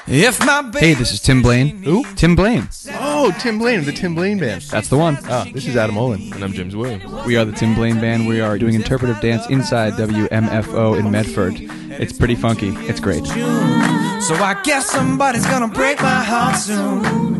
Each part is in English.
Hey, this is Tim Blaine. Who? Tim Blaine. Oh, Tim Blaine of the Tim Blaine Band. That's the one. This is Adam Olin. And I'm James Williams. We are the Tim Blaine Band. We are doing interpretive dance inside WMFO in Medford. It's pretty funky. It's great. So I guess somebody's gonna break my heart soon.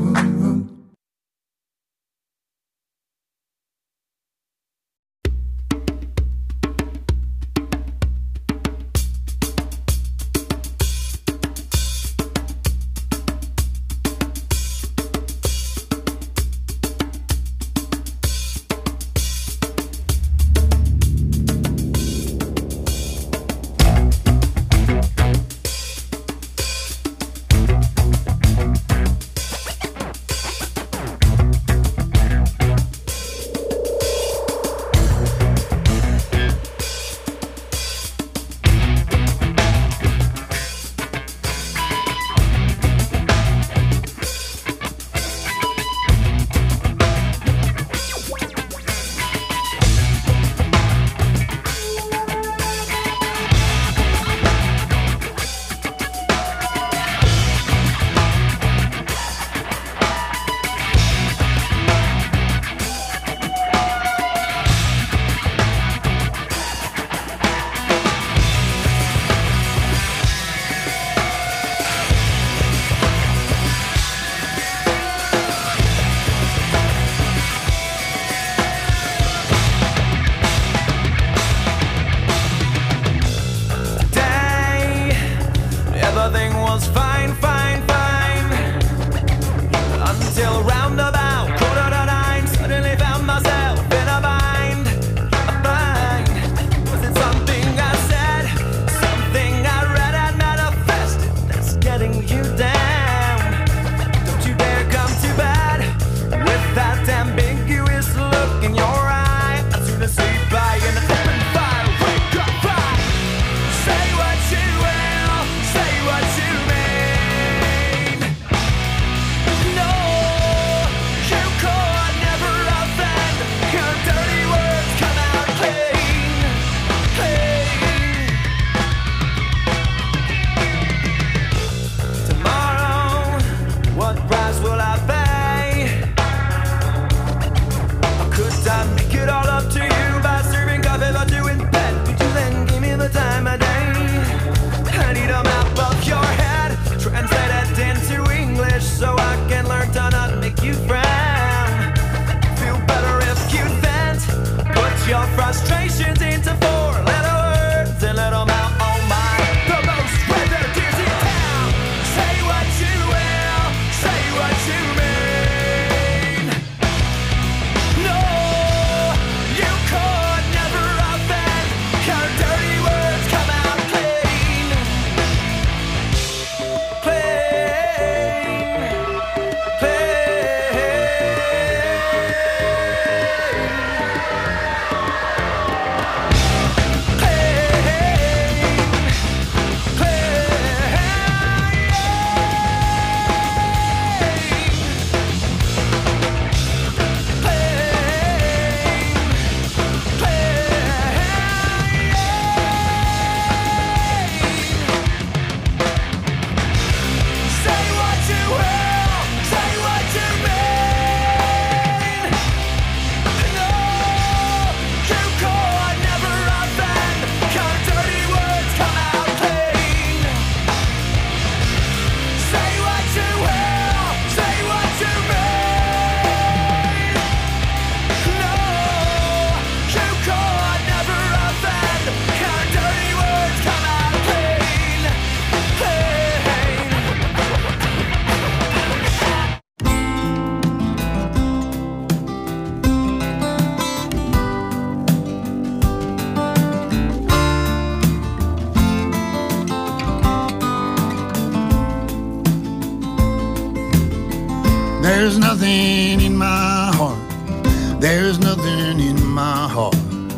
There's nothing in my heart. There's nothing in my heart.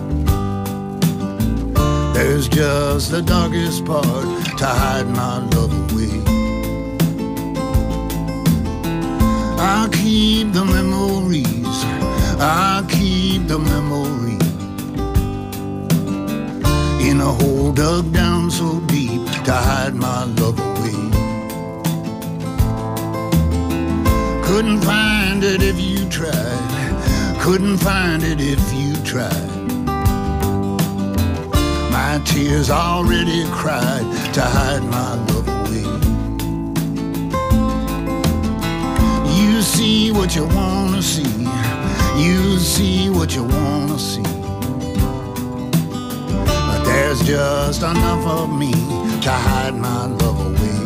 There's just the darkest part to hide my love away. I keep the memories. I keep the memories in a hole dug down so deep to hide my love away. Couldn't find it if you tried. Couldn't find it if you tried. My tears already cried to hide my love away. You see what you wanna see. You see what you wanna see. But there's just enough of me to hide my love away.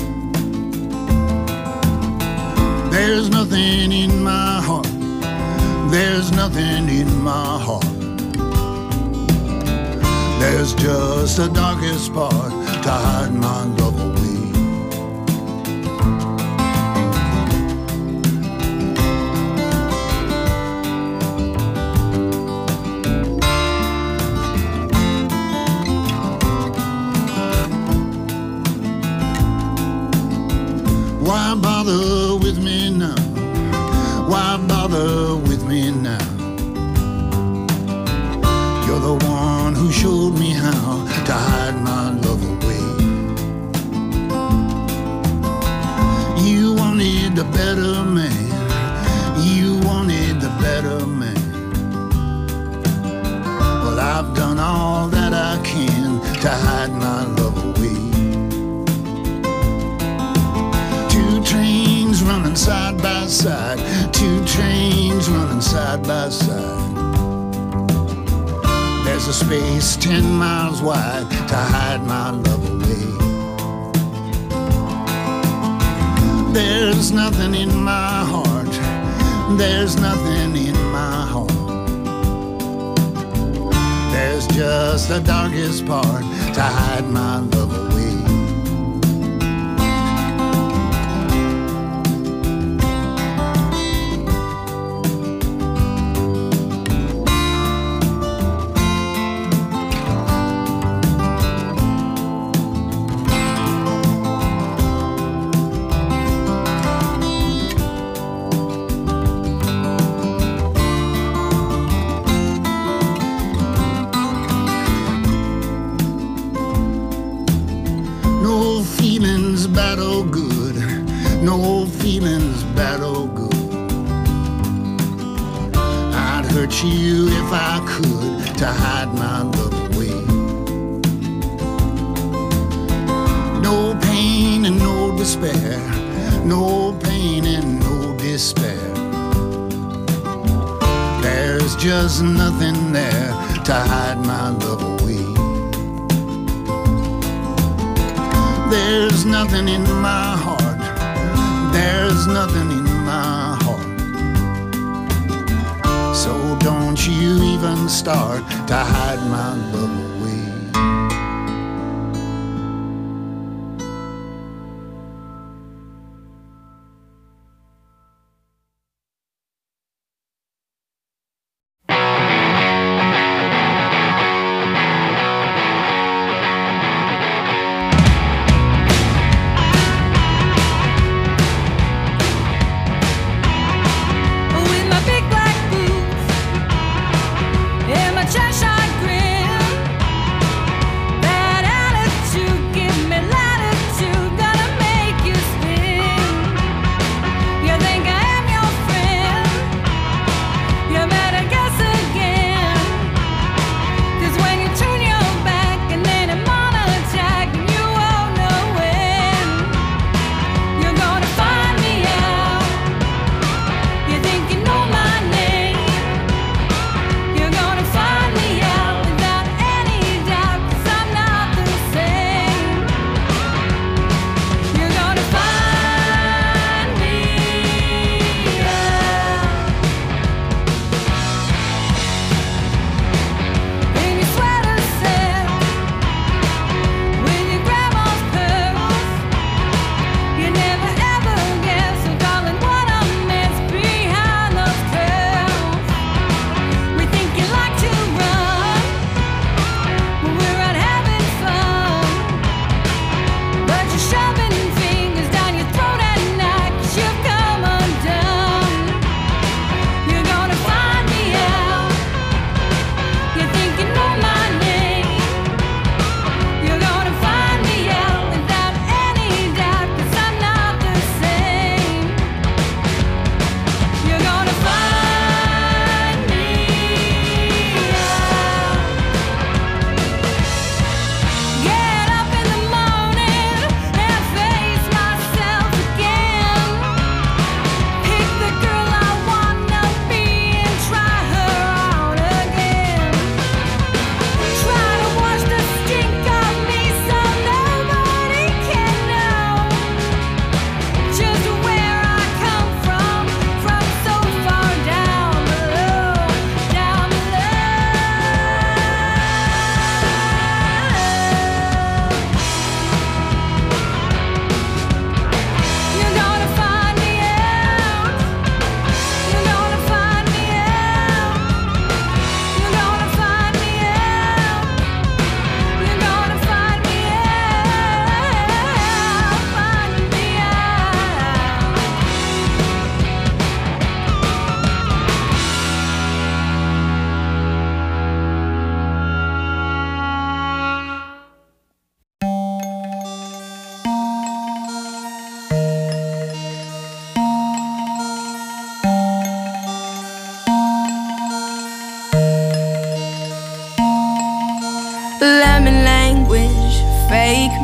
There's nothing in my heart. There's nothing in my heart. There's just the darkest part to hide my love away. Why bother with me now? Why bother with me now? You're the one who showed me how to hide my love away. You wanted a better man. You wanted the better man. Well, I've done all that I can to hide my love away. Two trains running side by side. Two trains running side by side. There's a space 10 miles wide to hide my love away. There's nothing in my heart. There's nothing in my heart. There's just the darkest part to hide my love away. No feelings bad or good. No feelings bad or good. I'd hurt you if I could to hide my love away. No pain and no despair. No pain and no despair. There's just nothing there to hide my love away. There's nothing in my heart. There's nothing in my heart. So don't you even start to hide my love away. With my big black boots and my Cheshire grin,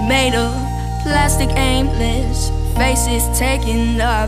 made of plastic, aimless faces taking up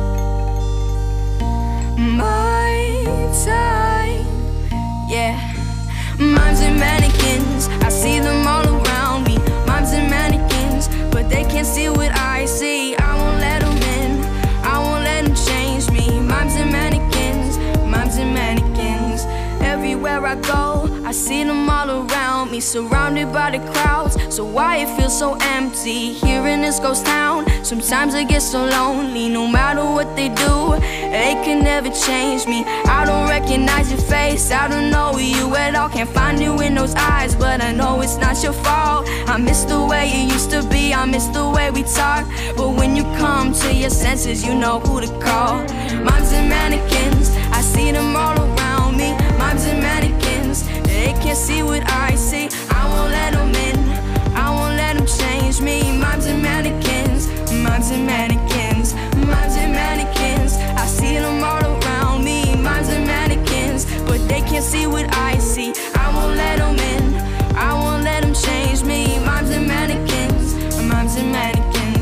my time. Yeah, mimes and mannequins, I see them all around me. Mimes and mannequins, but they can't see what I see. I won't let them in, I won't let them change me. Mimes and mannequins, mimes and mannequins. Everywhere I go, I see them all around me, surrounded by the crowds. So why it feels so empty here in this ghost town? Sometimes I get so lonely, no matter what they do, they can never change me. I don't recognize your face, I don't know you at all. Can't find you in those eyes, but I know it's not your fault. I miss the way it used to be, I miss the way we talk. But when you come to your senses, you know who to call. Mimes and mannequins, I see them all around me. Mimes and mannequins, they can't see what I see. I won't let them in, I won't let them change me. Mimes and mannequins, mimes and mannequins, mimes and mannequins, I see them all around me. Mimes and mannequins, but they can't see what I see. I won't let them in, I won't let them change me. Mimes and mannequins, mimes and mannequins.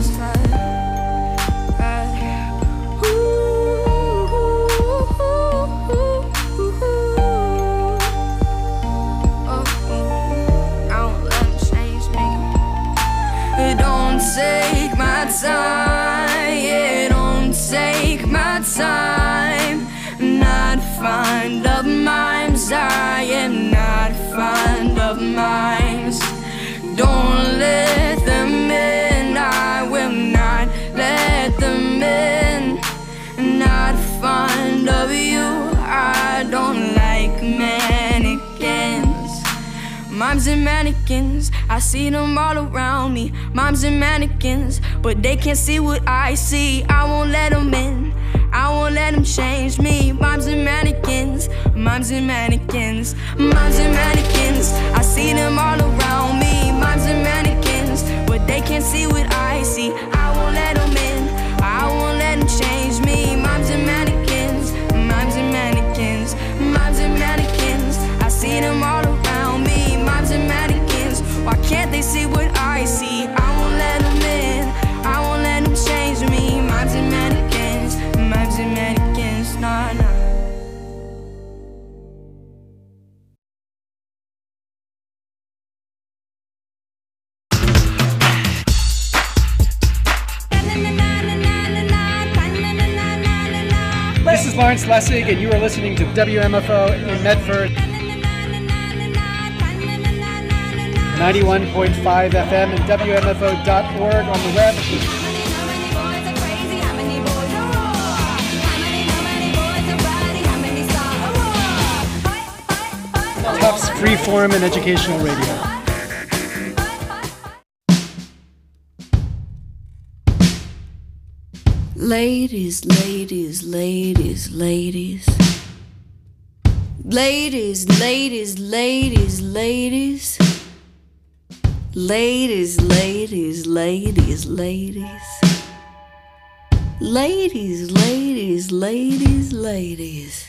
Take my time, yeah, don't take my time. Not fond of mimes, I am not fond of mimes. Don't let them in, I will not let them in. Not fond of you, I don't like mannequins. Mimes and mannequins, I see them all around me. Mimes and mannequins, but they can't see what I see. I won't let them in, I won't let them change me. Mimes and mannequins, mimes and mannequins, mimes and mannequins, I see them all around me. Mimes and mannequins, but they can't see what I see. I won't let them in, I won't let them change me. Mimes and mannequins, mimes and mannequins, mimes and mannequins, I see them all around me. Mimes and mannequins, why can't they see what I see? I won't let them in, I won't let them change me. Mimes and mannequins, mimes and mannequins, nah, nah. This is Lawrence Lessig, and you are listening to WMFO in Medford. 91.5 FM and WMFO.org on the web. Tufts Freeform and Educational Radio. Ladies, ladies, ladies, ladies. Ladies, ladies, ladies, ladies. Ladies, ladies, ladies, ladies. Ladies, ladies, ladies, ladies.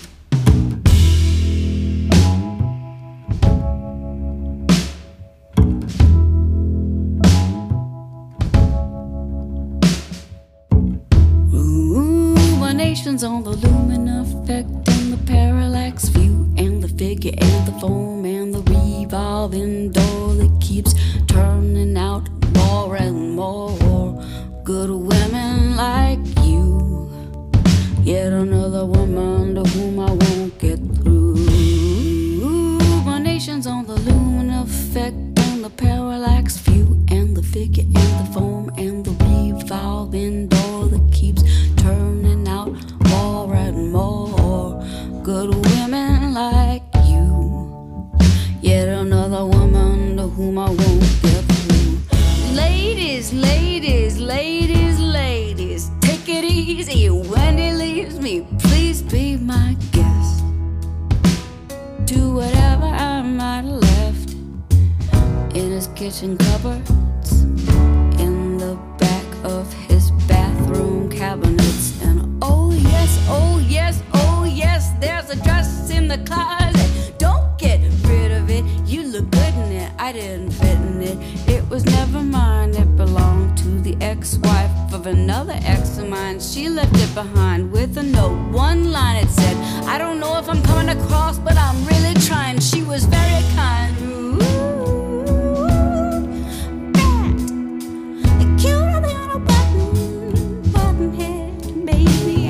Ruminations on the lumen effect and the parallax view and the figure and the foam and the revolving door that keeps turning out more and more good women like you. Yet another woman to whom I won't get through. Ruminations on the lumen effect and the parallax view and the figure and the foam and the revolving door that keeps turning out more and more good women like you. Yet another woman to whom I won't get through. Ladies, ladies, ladies, ladies, take it easy when he leaves me. Please be my guest. Do whatever I might have left in his kitchen cupboards, in the back of his bathroom cabinets. And oh yes, oh yes, oh yes, there's a dress in the closet. Don't get rid of it, you look good in it. I didn't fit in it, it was never mine. ex-wife of another ex of mine. She left it behind with a note. One line it said, I don't know if I'm coming across, but I'm really trying. She was very kind. Cuter than a button head baby.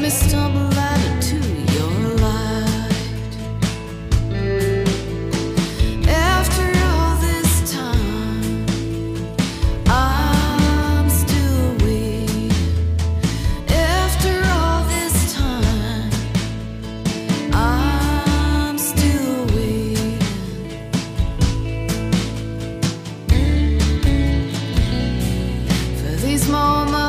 me stumble out into your light. After all this time, I'm still waiting. After all this time, I'm still waiting for these moments.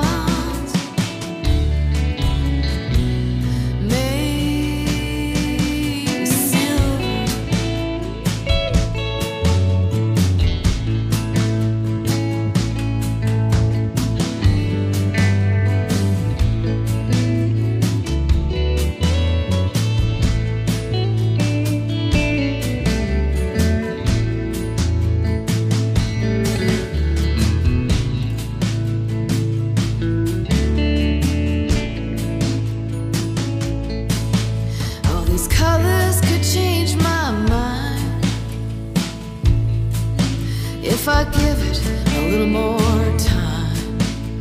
If I give it a little more time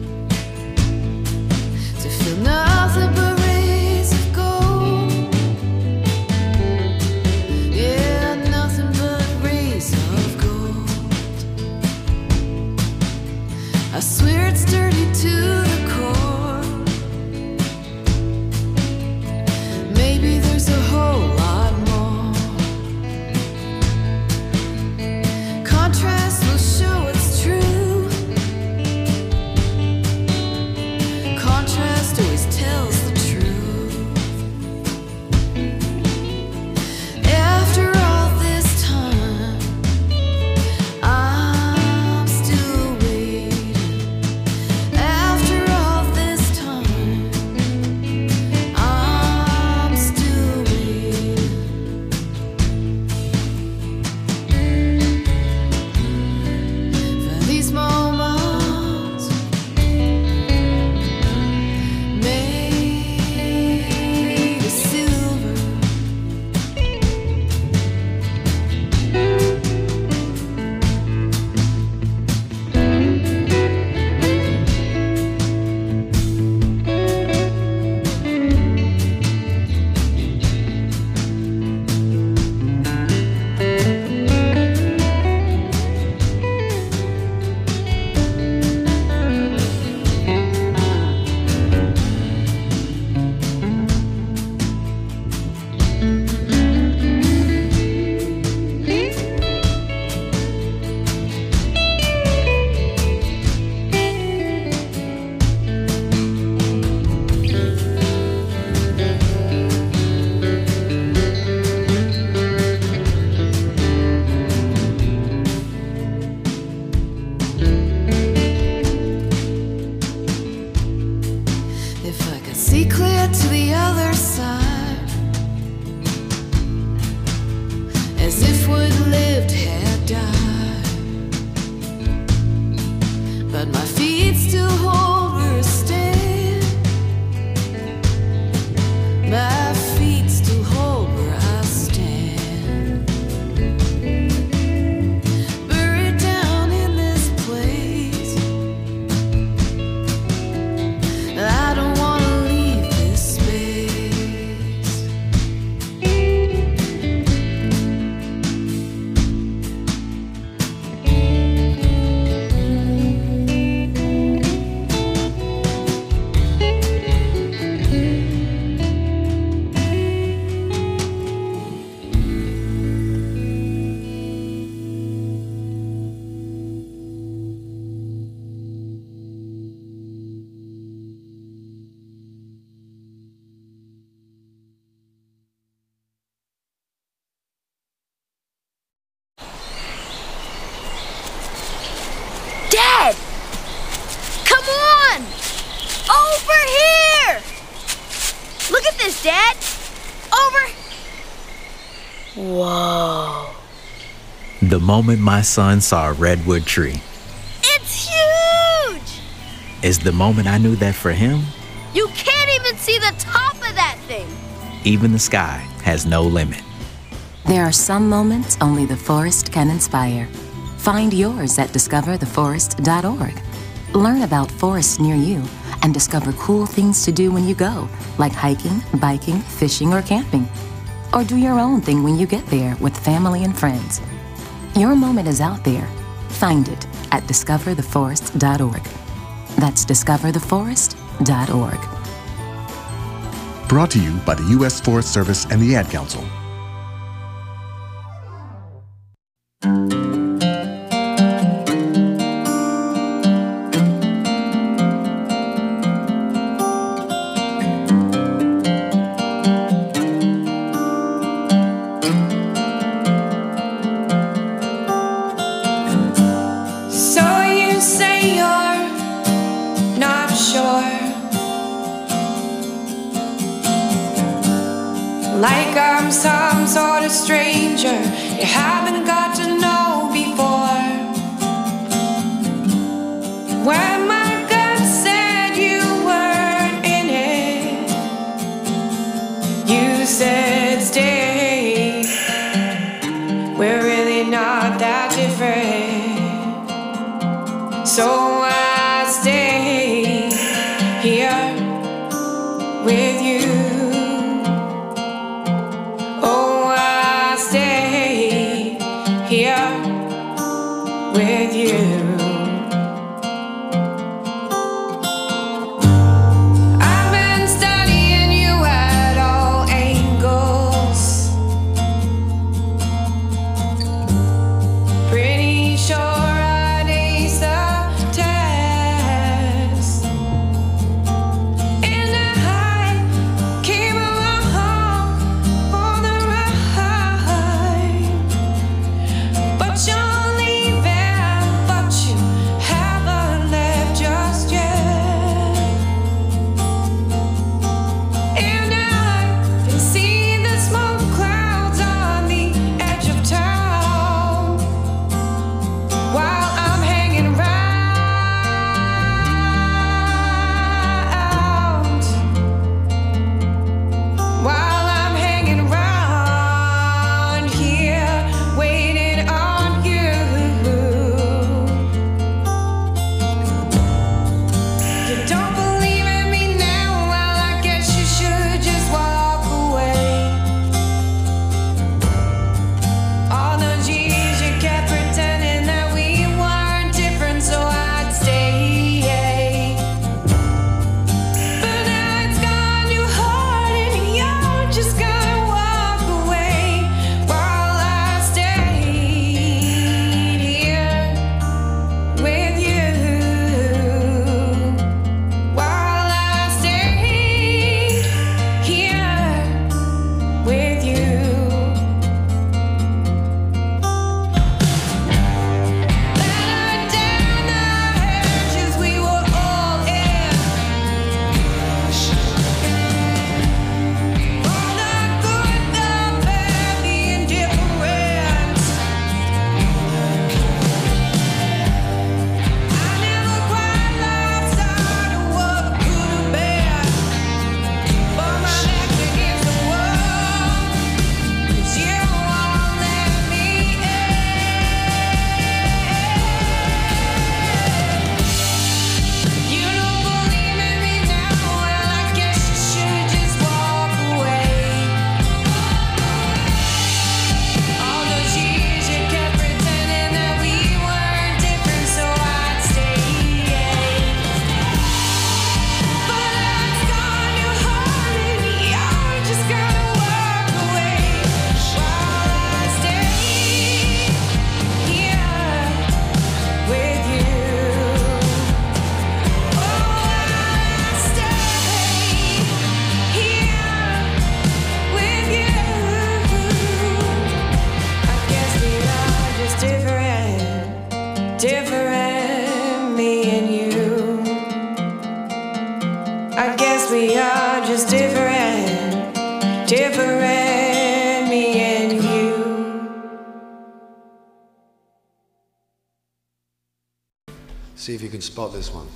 to feel nothing but rays of gold, yeah, nothing but rays of gold. I swear it's dirty to the core. Maybe there's a whole lot more. Contrast will show it's true. Contrast always tells the truth. After all this time, I'm still waiting. After all this time, I'm still waiting for these moments made of silver. If I could see clear to the other side, as if what lived had died, but my feet still hold where I stand. My feet still hold where I stand. Buried down in this place, I don't want to leave this space. Dad! Come on! Over here! Look at this, Dad! Over! Whoa. The moment my son saw a redwood tree It's huge! is the moment I knew that for him, You can't even see the top of that thing! even the sky has no limit. There are some moments only the forest can inspire. Find yours at discovertheforest.org. Learn about forests near you and discover cool things to do when you go, like hiking, biking, fishing, or camping. Or do your own thing when you get there with family and friends. Your moment is out there. Find it at discovertheforest.org. That's discovertheforest.org. Brought to you by the U.S. Forest Service and the Ad Council. Like I'm some sort of stranger you haven't got to know before. When my gut said you weren't in it, you said stay. We're really not that different. So I stay here with you. Here with you. I've been studying you at all angles. Pretty sure I'd ace the test. And I came along for the ride. But you're leaving, but you haven't left just yet. And I can see the smoke clouds on the edge of town while I'm hanging around. While I'm hanging around here, waiting on you. You don't believe in me now, well, I guess you should just walk away. All those years you kept pretending that we weren't different, so I'd stay. But now it's gone too hard and you're just gonna walk away while I stayed here with you. While I stayed here with you. Let down the hedges we were all in. All the good, the bad, the indifferent. I never quite lost sight of what could have been. But my back's against the wall, 'cause you won't let me in. You don't believe in me now, well, I guess you should just walk away. All those years you kept pretending that we weren't different, so I'd stay. But it's gone too hard and you're just gonna walk away while I stay here with you. Oh, I stay here with you. I guess we are just different, me and you. I guess we are just different, me and you. See if you can spot this one.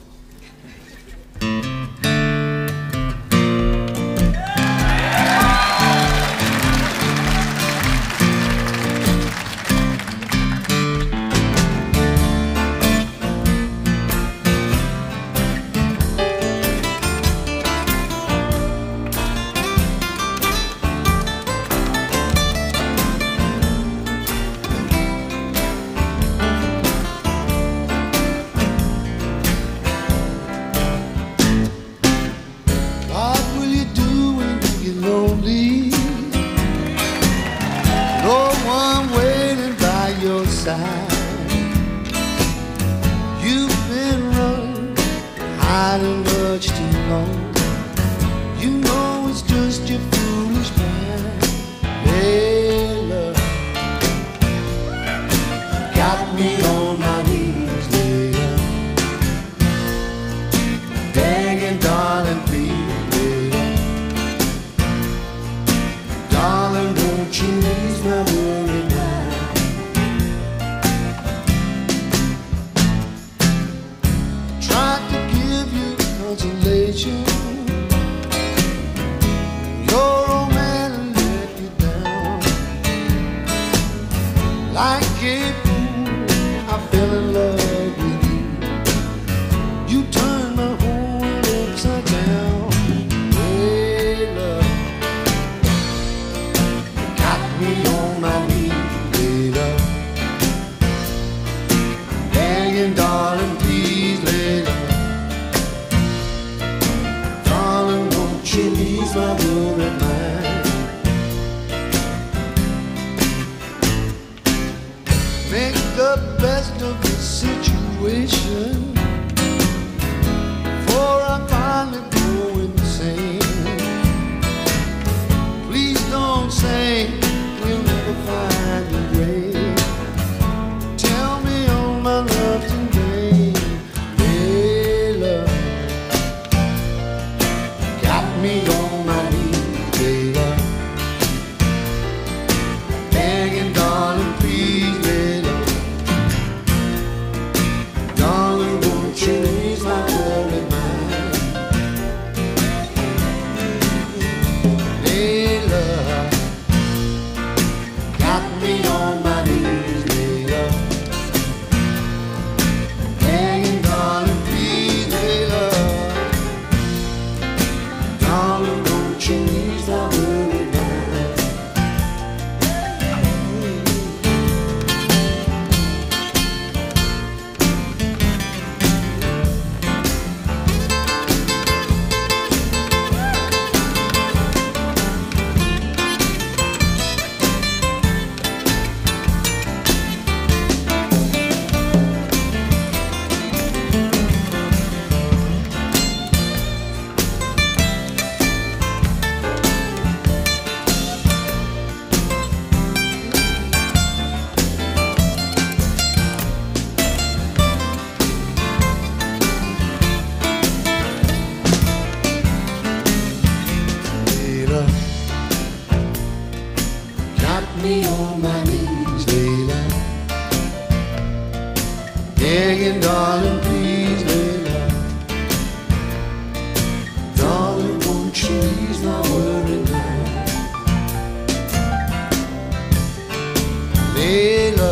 hiding much too long. You know it's just your foolish mind. Layla, got me on my knees, Layla, begging, darling, please, Layla, darling, won't you ease my worry mind? Tried to give you consolation. Your old man let you down. Like a fool, I fell in love with you. You turned my whole world upside down. Hey, love, got me on my knees, hey, love, begging, darling, please, hey, love, darling, won't you ease my worried mind? Make the best of the situation, for I finally go insane. Please don't say you'll never find your grave. Tell me all my love's in vain. Hey, love, got me on my knees, hey, love, begging, darling, please, hey, love, darling, won't you ease my worried mind? Hey, love, got me on my knees, hey, love, begging, darling, please, hey, love, darling, won't you ease my worried mind? Layla, got me on my knees, Layla, begging, darling, please, Layla, darling, won't you ease my worried mind? Layla,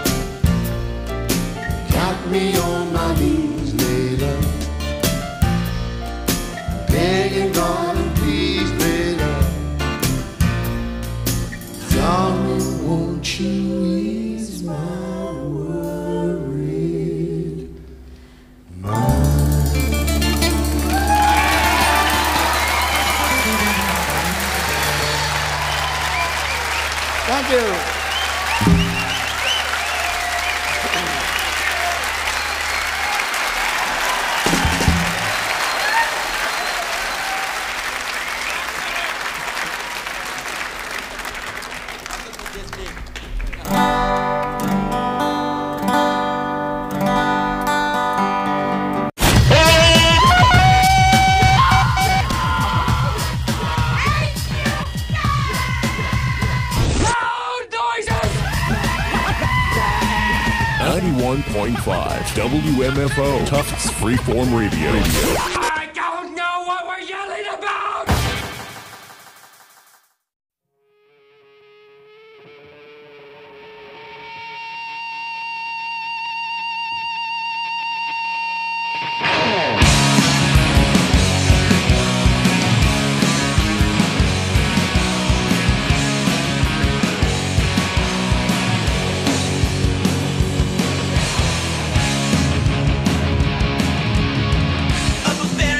got me on my knees, Layla, begging, darling, please, Layla, darling, won't you ease my worried mind? Thank you. WMFO, Tufts Freeform Radio. I don't know what we're yelling about! Up a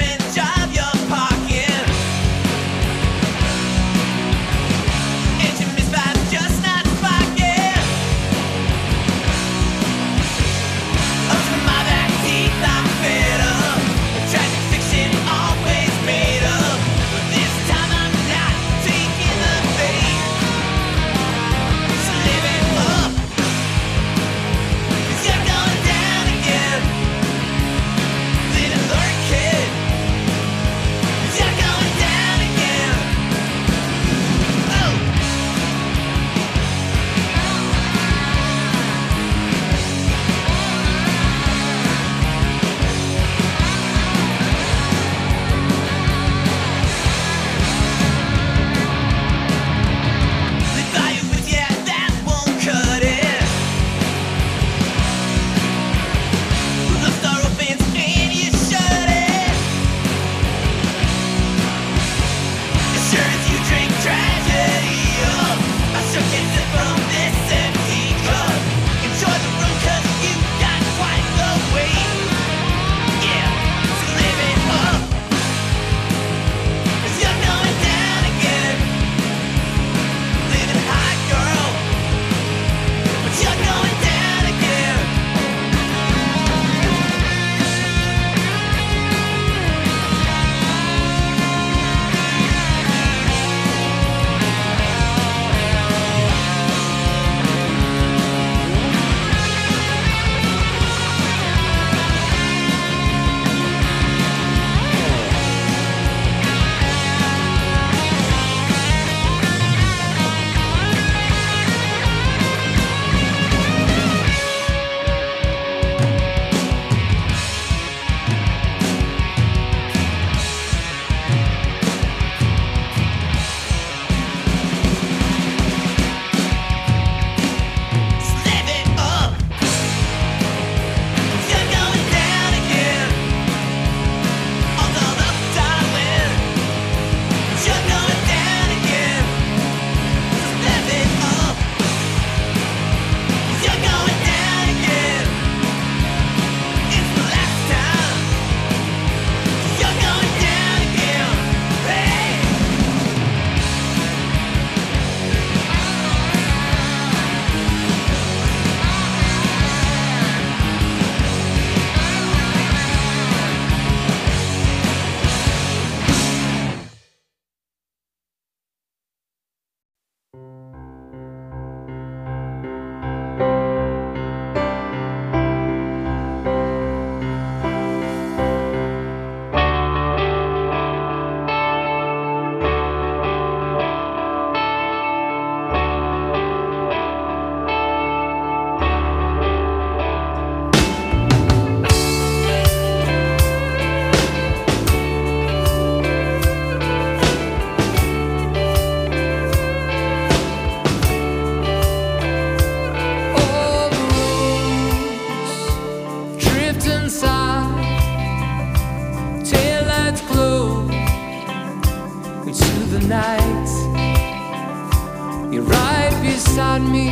beside me,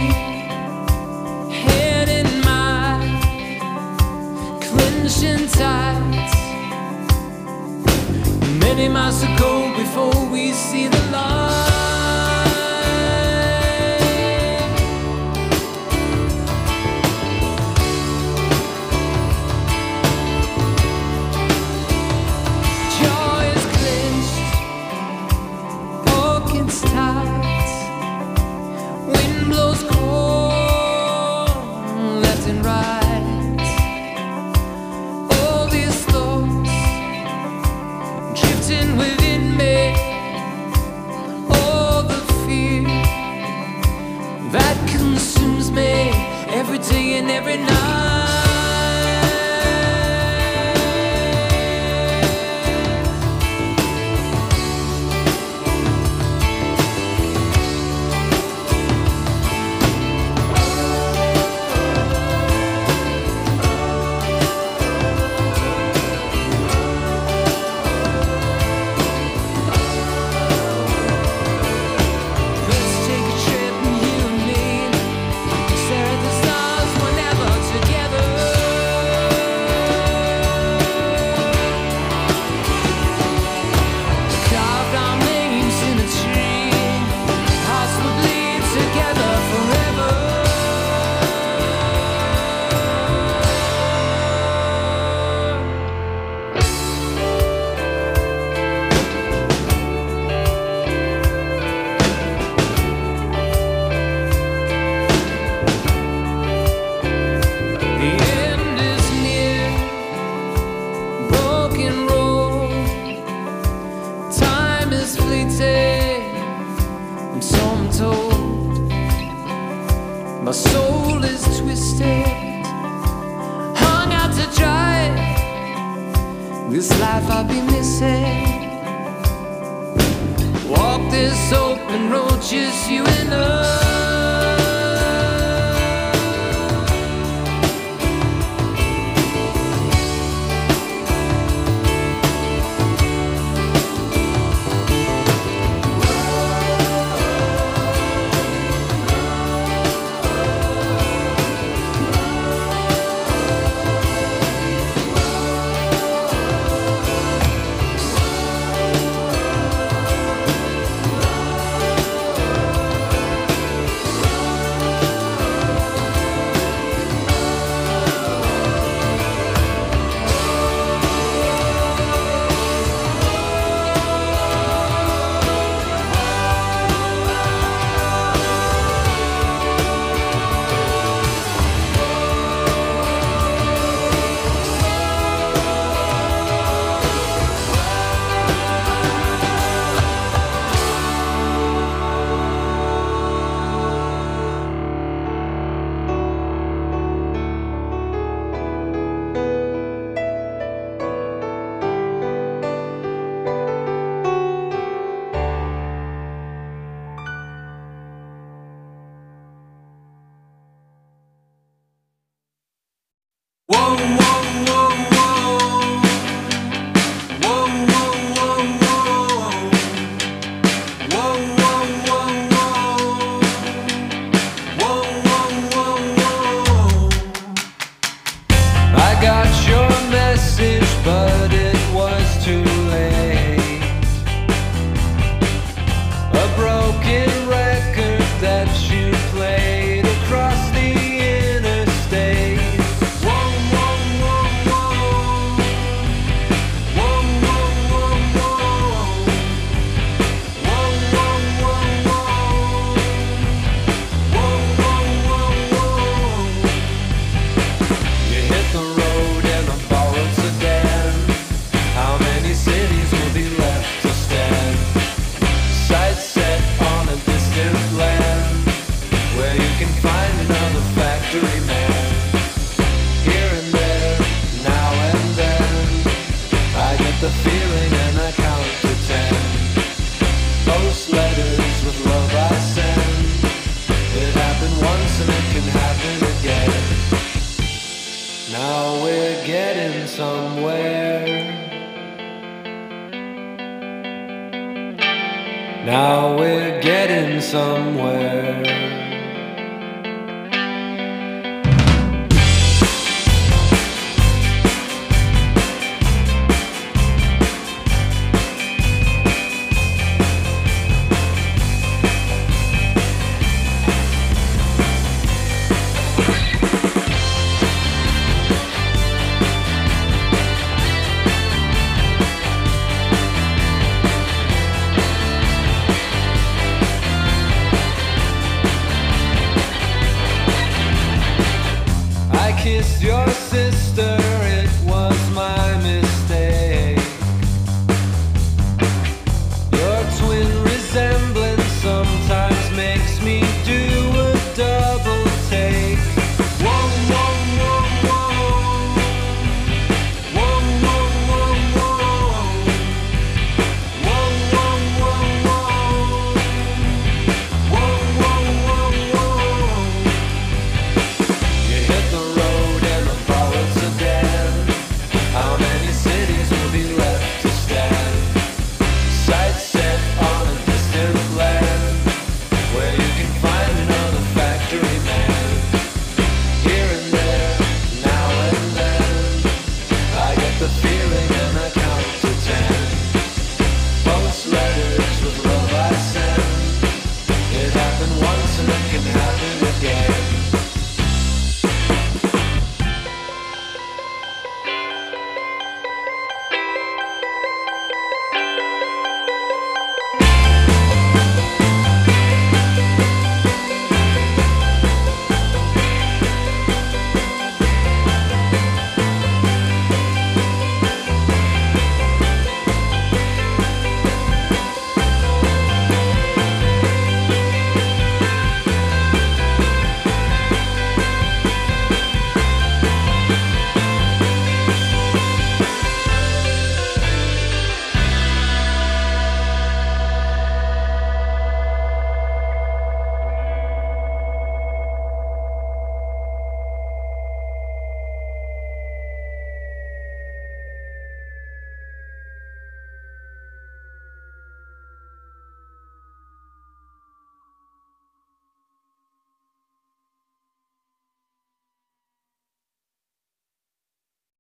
head in mine, clenching tight. Many miles to go before we see the light. Jaw is clenched, pockets tight. Wind blows cold, left and right. All these thoughts drifting within me, all the fear that consumes me every day and every night. Let's take a trip, you and me, stare at the stars whenever together. Carved our names in a tree, hearts will bleed together forever. The end is near, broken road. Time is fleeting, and so I'm told. My soul is twisted, hung out to dry. This life I'll be missing. Walk this open road, just you and I. I got your message, but it was too late. A broken record that you played across the interstate. Whoa, whoa, whoa, whoa. Whoa, whoa, whoa, whoa. Whoa, whoa, whoa, whoa. Whoa, whoa, whoa, whoa. You hit the road in a borrowed sedan. How many cities will be left to stand? Sights set on a distant land, where you can find another factory man. Here and there, now and then, I get the feeling and I count to 10. Post letters with love I send. It happened once and it can happen again. Now we're getting somewhere. Now we're getting somewhere.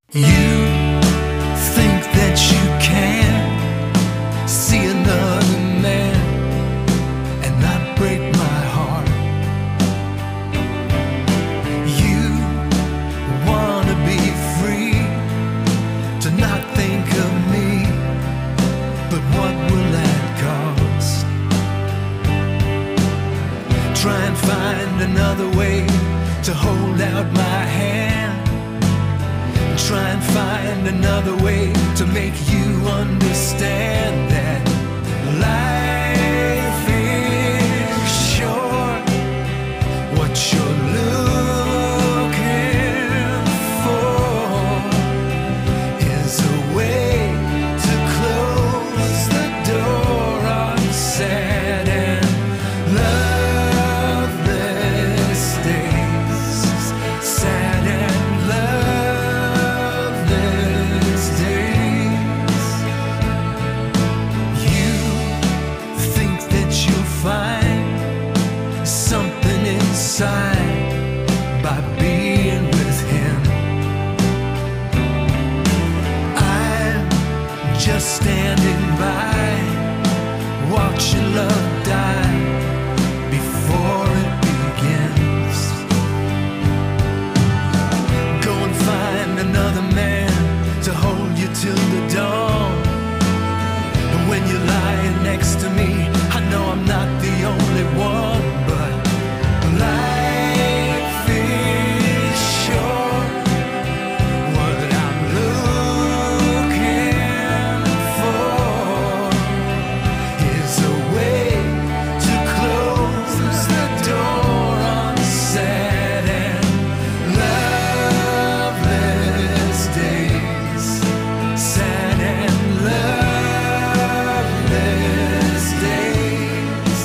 You think that you can see another man and not break my heart. You wanna be free to not think of me, but what will that cost? Try and find another way to hold out my hand. Try and find another way to make you understand that life is short. What you're looking for is a way to close the door on sad and loveless days. Sad and loveless days. You think that you'll find something inside by being with him. I'm just standing by, watching love die before it begins. Go and find another man to hold you till the dawn. And when you're lying next to me, I know I'm not the only one, but life is short. What I'm looking for is a way to close the door on sad and loveless days. Sad and loveless days.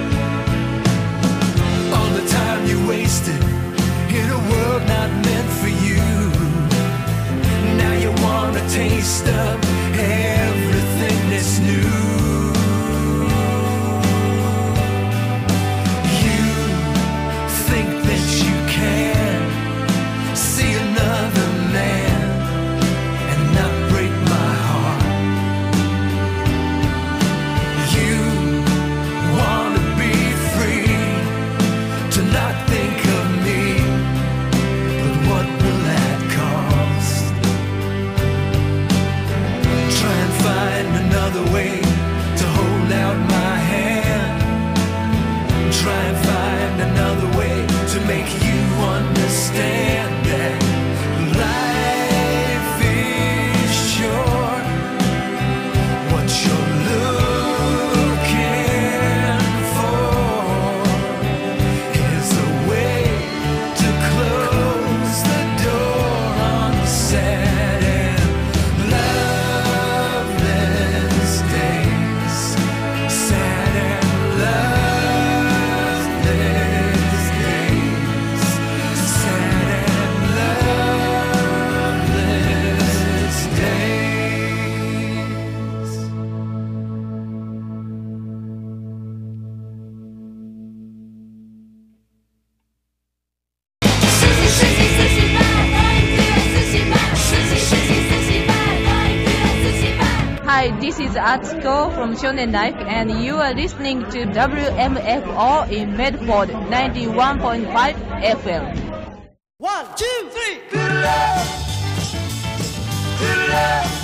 All the time you wasted in a world not meant for you. Now you want a taste of everything that's new. You think that you can see another man and not break my heart. You want to be free to not think of me, but what will that cost? Try and find another way to hold out my hand. Try and find another way to make you understand that life is short. What you're looking for is a way to close the door on sad and loveless days. Sad and loveless days. Sad and loveless days. Hi, this is Atsuko from Shonen Life, and you are listening to WMFO in Medford 91.5 FM. 1, 2, 3. Good love. Good love.